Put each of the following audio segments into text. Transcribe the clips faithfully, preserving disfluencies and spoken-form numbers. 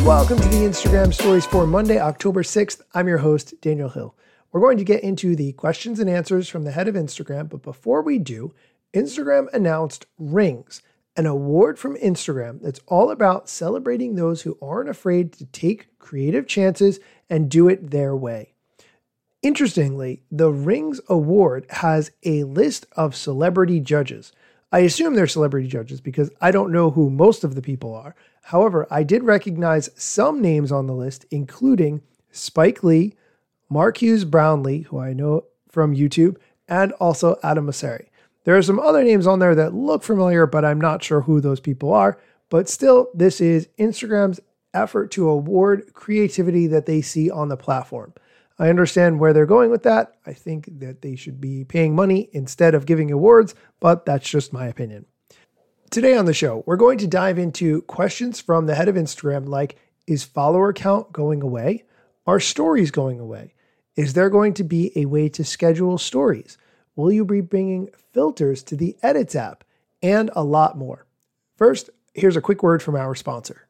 Welcome to the Instagram Stories for Monday, October sixth. I'm your host, Daniel Hill. We're going to get into the questions and answers from the head of Instagram, but before we do, Instagram announced Rings, an award from Instagram that's all about celebrating those who aren't afraid to take creative chances and do it their way. Interestingly, the Rings Award has a list of celebrity judges. I assume they're celebrity judges because I don't know who most of the people are. However, I did recognize some names on the list, including Spike Lee, Marquise Brownlee, who I know from YouTube, and also Adam Mosseri. There are some other names on there that look familiar, but I'm not sure who those people are. But still, this is Instagram's effort to award creativity that they see on the platform. I understand where they're going with that. I think that they should be paying money instead of giving awards, but that's just my opinion. Today on the show, we're going to dive into questions from the head of Instagram like, is follower count going away? Are stories going away? Is there going to be a way to schedule stories? Will you be bringing filters to the Edits app? And a lot more. First, here's a quick word from our sponsor.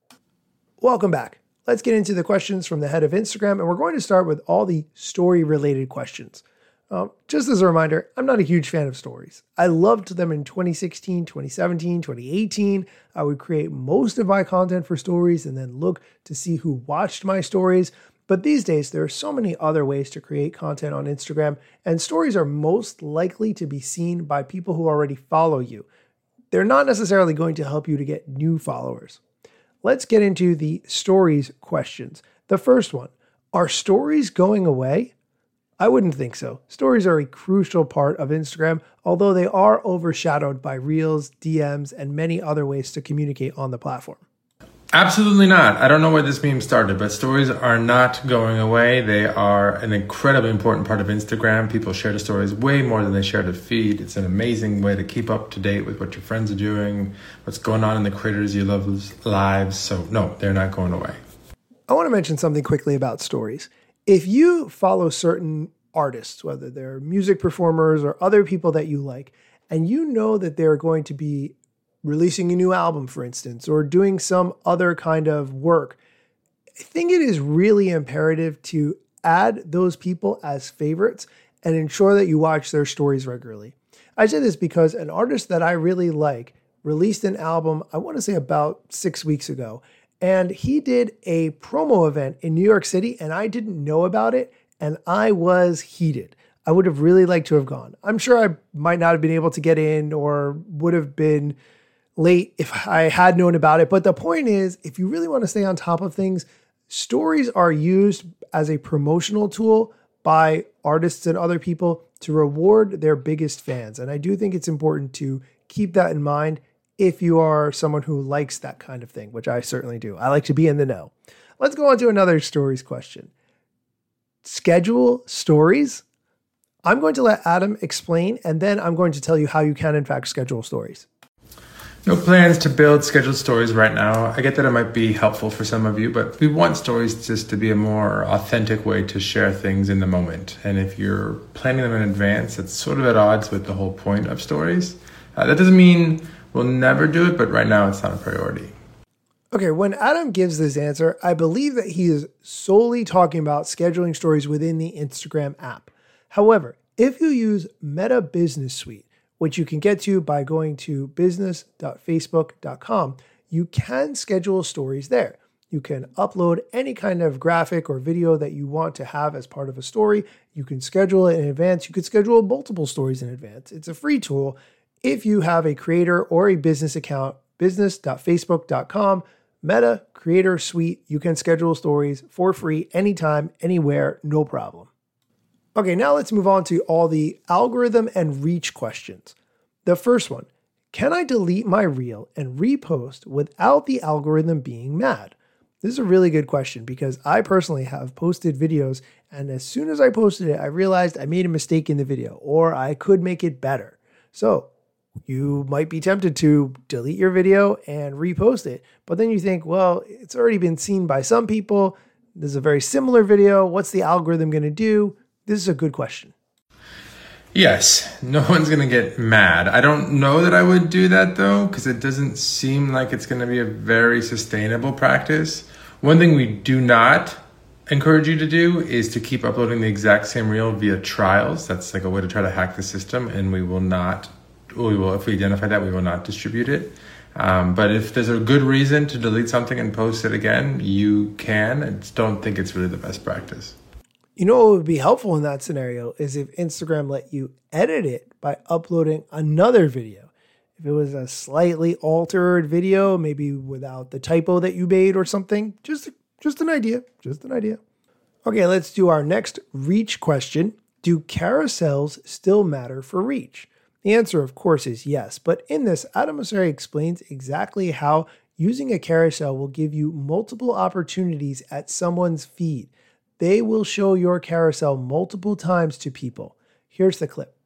Welcome back. Let's get into the questions from the head of Instagram, and we're going to start with all the story-related questions. Um, just as a reminder, I'm not a huge fan of stories. I loved them in twenty sixteen, twenty seventeen, twenty eighteen. I would create most of my content for stories and then look to see who watched my stories. But these days, there are so many other ways to create content on Instagram, and stories are most likely to be seen by people who already follow you. They're not necessarily going to help you to get new followers. Let's get into the stories questions. The first one, are stories going away? I wouldn't think so. Stories are a crucial part of Instagram, although they are overshadowed by Reels, D Ms, and many other ways to communicate on the platform. Absolutely not. I don't know where this meme started, but stories are not going away. They are an incredibly important part of Instagram. People share the stories way more than they share the feed. It's an amazing way to keep up to date with what your friends are doing, what's going on in the creators you love's lives. So no, they're not going away. I want to mention something quickly about stories. If you follow certain artists, whether they're music performers or other people that you like, and you know that they're going to be releasing a new album, for instance, or doing some other kind of work, I think it is really imperative to add those people as favorites and ensure that you watch their stories regularly. I say this because an artist that I really like released an album, I want to say about six weeks ago, and he did a promo event in New York City, and I didn't know about it, and I was heated. I would have really liked to have gone. I'm sure I might not have been able to get in or would have been late if I had known about it. But the point is, if you really want to stay on top of things, stories are used as a promotional tool by artists and other people to reward their biggest fans. And I do think it's important to keep that in mind if you are someone who likes that kind of thing, which I certainly do. I like to be in the know. Let's go on to another stories question. Schedule stories? I'm going to let Adam explain, and then I'm going to tell you how you can, in fact, schedule stories. No plans to build scheduled stories right now. I get that it might be helpful for some of you, but we want stories just to be a more authentic way to share things in the moment. And if you're planning them in advance, it's sort of at odds with the whole point of stories. Uh, that doesn't mean we'll never do it, but right now it's not a priority. Okay, when Adam gives this answer, I believe that he is solely talking about scheduling stories within the Instagram app. However, if you use Meta Business Suite, which you can get to by going to business dot facebook dot com, you can schedule stories there. You can upload any kind of graphic or video that you want to have as part of a story. You can schedule it in advance. You could schedule multiple stories in advance. It's a free tool. If you have a creator or a business account, business dot facebook dot com, Meta Creator Suite, you can schedule stories for free anytime, anywhere, no problem. Okay, now let's move on to all the algorithm and reach questions. The first one, can I delete my reel and repost without the algorithm being mad? This is a really good question because I personally have posted videos, and as soon as I posted it, I realized I made a mistake in the video or I could make it better. So you might be tempted to delete your video and repost it, but then you think, well, it's already been seen by some people. This is a very similar video. What's the algorithm going to do? This is a good question. Yes, no one's going to get mad. I don't know that I would do that though, because it doesn't seem like it's going to be a very sustainable practice. One thing we do not encourage you to do is to keep uploading the exact same reel via trials. That's like a way to try to hack the system, and we will not, we will, if we identify that, we will not distribute it. Um, but if there's a good reason to delete something and post it again, you can. I just don't think it's really the best practice. You know what would be helpful in that scenario is if Instagram let you edit it by uploading another video. If it was a slightly altered video, maybe without the typo that you made or something, just Just an idea, just an idea. Okay, let's do our next reach question. Do carousels still matter for reach? The answer, of course, is yes. But in this, Adam Mosseri explains exactly how using a carousel will give you multiple opportunities at someone's feed. They will show your carousel multiple times to people. Here's the clip.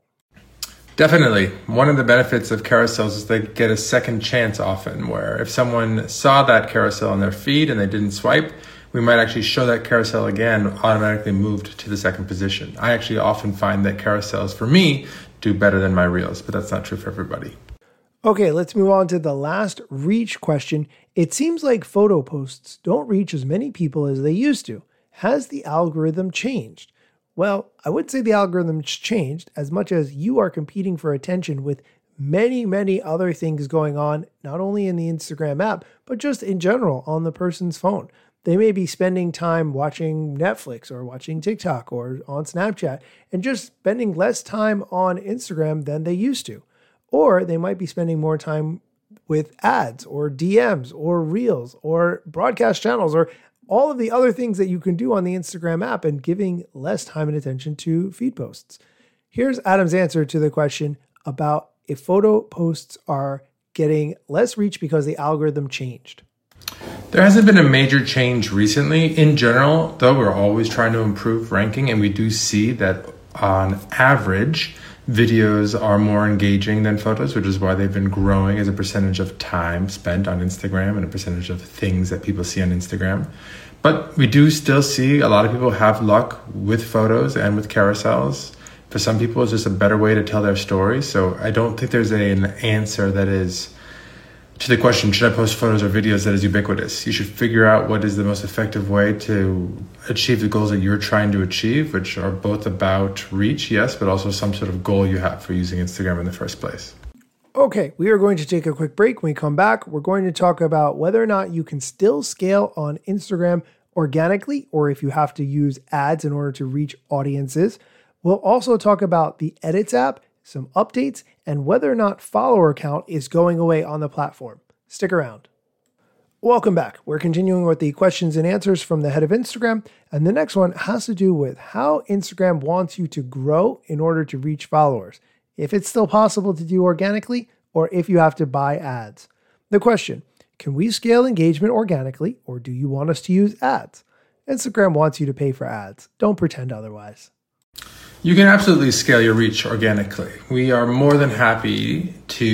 Definitely. One of the benefits of carousels is they get a second chance often, where if someone saw that carousel in their feed and they didn't swipe, we might actually show that carousel again, automatically moved to the second position. I actually often find that carousels, for me, do better than my reels, but that's not true for everybody. Okay, let's move on to the last reach question. It seems like photo posts don't reach as many people as they used to. Has the algorithm changed? Well, I wouldn't say the algorithm's changed as much as you are competing for attention with many, many other things going on, not only in the Instagram app, but just in general on the person's phone. They may be spending time watching Netflix or watching TikTok or on Snapchat and just spending less time on Instagram than they used to. Or they might be spending more time with ads or D Ms or reels or broadcast channels or all of the other things that you can do on the Instagram app and giving less time and attention to feed posts. Here's Adam's answer to the question about if photo posts are getting less reach because the algorithm changed. There hasn't been a major change recently. In general, though, we're always trying to improve ranking, and we do see that on average, videos are more engaging than photos, which is why they've been growing as a percentage of time spent on Instagram and a percentage of things that people see on Instagram. But we do still see a lot of people have luck with photos and with carousels. For some people, it's just a better way to tell their story. So I don't think there's an answer that is, to the question, should I post photos or videos, that is ubiquitous. You should figure out what is the most effective way to achieve the goals that you're trying to achieve, which are both about reach, yes, but also some sort of goal you have for using Instagram in the first place. Okay, we are going to take a quick break. When we come back, we're going to talk about whether or not you can still scale on Instagram organically, or if you have to use ads in order to reach audiences. We'll also talk about the Edits app, some updates, and whether or not follower count is going away on the platform. Stick around. Welcome back. We're continuing with the questions and answers from the head of Instagram, and the next one has to do with how Instagram wants you to grow in order to reach followers, if it's still possible to do organically, or if you have to buy ads. The question, can we scale engagement organically, or do you want us to use ads? Instagram wants you to pay for ads. Don't pretend otherwise. You can absolutely scale your reach organically. We are more than happy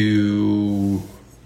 to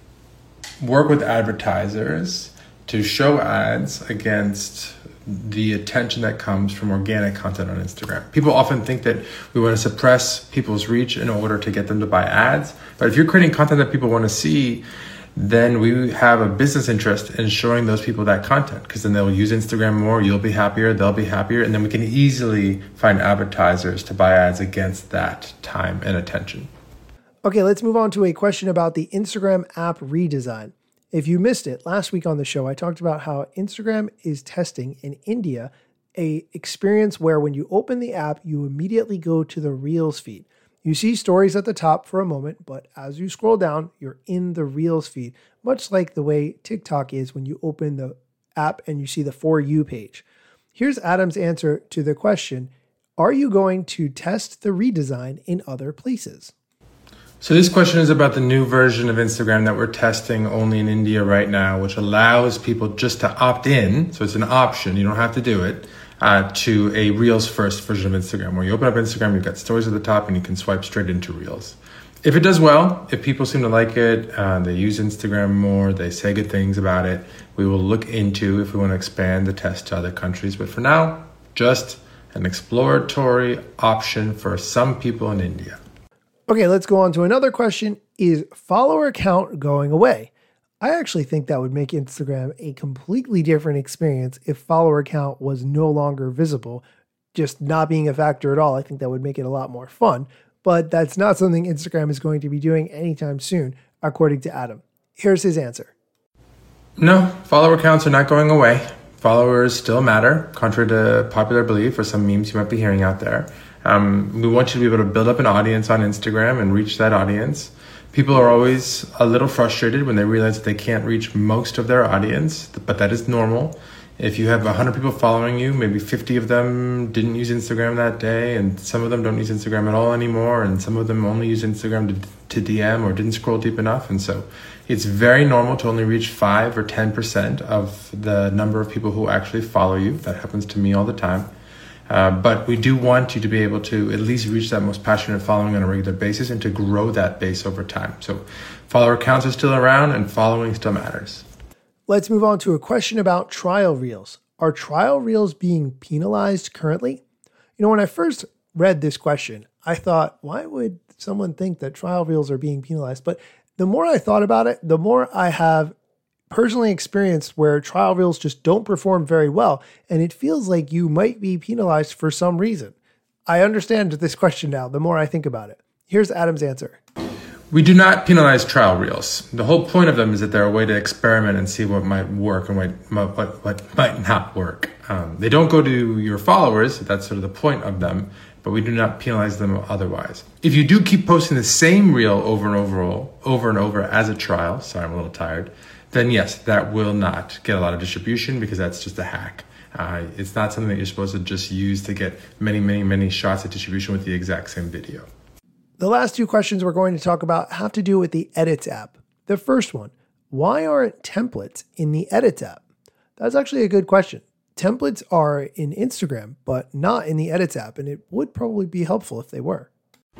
work with advertisers to show ads against the attention that comes from organic content on Instagram. People often think that we want to suppress people's reach in order to get them to buy ads. But if you're creating content that people want to see, then we have a business interest in showing those people that content, because then they'll use Instagram more, you'll be happier, they'll be happier, and then we can easily find advertisers to buy ads against that time and attention. Okay, let's move on to a question about the Instagram app redesign. If you missed it, last week on the show, I talked about how Instagram is testing in India a experience where when you open the app, you immediately go to the Reels feed. You see stories at the top for a moment, but as you scroll down, you're in the Reels feed, much like the way TikTok is when you open the app and you see the For You page. Here's Adam's answer to the question, are you going to test the redesign in other places? So this question is about the new version of Instagram that we're testing only in India right now, which allows people just to opt in. So it's an option. You don't have to do it. Uh, to a Reels first version of Instagram, where you open up Instagram, you've got stories at the top and you can swipe straight into Reels. If it does well, if people seem to like it, uh, they use Instagram more, they say good things about it, we will look into if we want to expand the test to other countries. But for now, just an exploratory option for some people in India. Okay, let's go on to another question. Is follower count going away? I actually think that would make Instagram a completely different experience if follower count was no longer visible, just not being a factor at all. I think that would make it a lot more fun, but that's not something Instagram is going to be doing anytime soon, according to Adam. Here's his answer. No, follower counts are not going away. Followers still matter, contrary to popular belief or some memes you might be hearing out there. Um, we want you to be able to build up an audience on Instagram and reach that audience. People are always a little frustrated when they realize that they can't reach most of their audience, but that is normal. If you have one hundred people following you, maybe fifty of them didn't use Instagram that day, and some of them don't use Instagram at all anymore, and some of them only use Instagram to, to D M or didn't scroll deep enough. And so it's very normal to only reach five or ten percent of the number of people who actually follow you. That happens to me all the time. Uh, but we do want you to be able to at least reach that most passionate following on a regular basis and to grow that base over time. So follower counts are still around and following still matters. Let's move on to a question about trial reels. Are trial reels being penalized currently? You know, when I first read this question, I thought, why would someone think that trial reels are being penalized? But the more I thought about it, the more I have personally experienced where trial reels just don't perform very well, and it feels like you might be penalized for some reason. I understand this question now, the more I think about it. Here's Adam's answer. We do not penalize trial reels. The whole point of them is that they're a way to experiment and see what might work and what, what, what might not work. Um, they don't go to your followers, that's sort of the point of them, but we do not penalize them otherwise. If you do keep posting the same reel over and over, over and over as a trial, sorry, I'm a little tired, then yes, that will not get a lot of distribution because that's just a hack. Uh, it's not something that you're supposed to just use to get many, many, many shots of distribution with the exact same video. The last two questions we're going to talk about have to do with the Edits app. The first one, why aren't templates in the Edits app? That's actually a good question. Templates are in Instagram, but not in the Edits app, and it would probably be helpful if they were.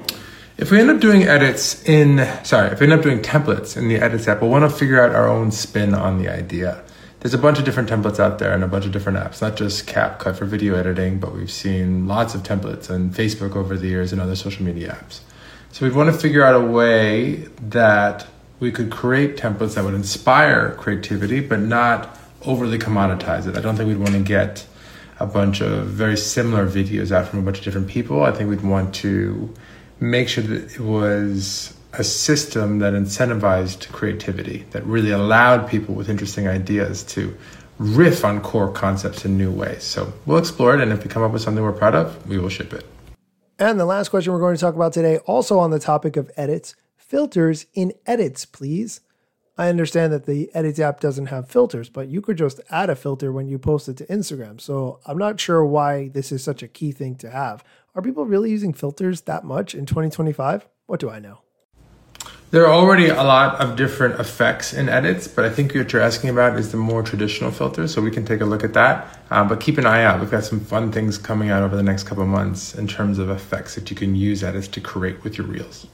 If we end up doing edits in, sorry, if we end up doing templates in the Edits app, we'll want to figure out our own spin on the idea. There's a bunch of different templates out there and a bunch of different apps, not just CapCut for video editing, but we've seen lots of templates on Facebook over the years and other social media apps. So we'd want to figure out a way that we could create templates that would inspire creativity, but not overly commoditize it. I don't think we'd want to get a bunch of very similar videos out from a bunch of different people. I think we'd want to make sure that it was a system that incentivized creativity, that really allowed people with interesting ideas to riff on core concepts in new ways. So we'll explore it, and if we come up with something we're proud of, we will ship it. And the last question we're going to talk about today, also on the topic of edits, filters in Edits, please. I understand that the Edits app doesn't have filters, but you could just add a filter when you post it to Instagram. So I'm not sure why this is such a key thing to have. Are people really using filters that much in twenty twenty-five? What do I know? There are already a lot of different effects in Edits, but I think what you're asking about is the more traditional filters, so we can take a look at that. Uh, but keep an eye out. We've got some fun things coming out over the next couple of months in terms of effects that you can use Edits to create with your reels.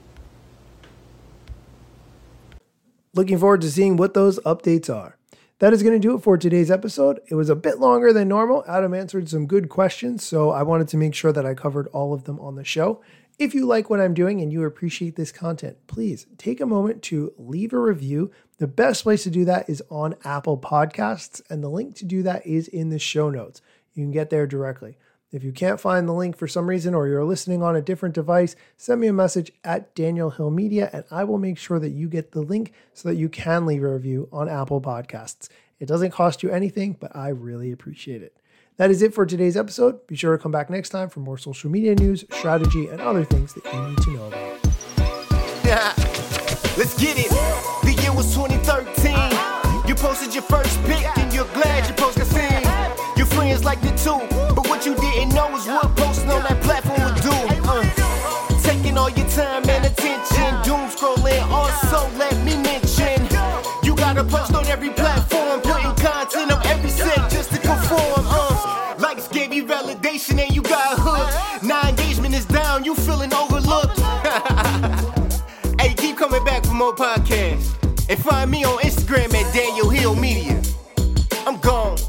Looking forward to seeing what those updates are. That is going to do it for today's episode. It was a bit longer than normal. Adam answered some good questions, so I wanted to make sure that I covered all of them on the show. If you like what I'm doing and you appreciate this content, please take a moment to leave a review. The best place to do that is on Apple Podcasts, and the link to do that is in the show notes. You can get there directly. If you can't find the link for some reason, or you're listening on a different device, send me a message at Daniel Hill Media, and I will make sure that you get the link so that you can leave a review on Apple Podcasts. It doesn't cost you anything, but I really appreciate it. That is it for today's episode. Be sure to come back next time for more social media news, strategy, and other things that you need to know about. Yeah, let's get it. The year was twenty thirteen. You posted your first pic and you're glad your post got seen. Your friends liked it too, but what you didn't know is what posting on that platform would do. Uh, taking all your time and attention, doom scrolling. Also, let me mention, you gotta post on every platform, putting content on every set just to conform. Uh, likes gave you validation and you got hooked. Now engagement is down, you feeling overlooked. Hey, keep coming back for more podcasts. And find me on Instagram at Daniel Hill Media. I'm gone.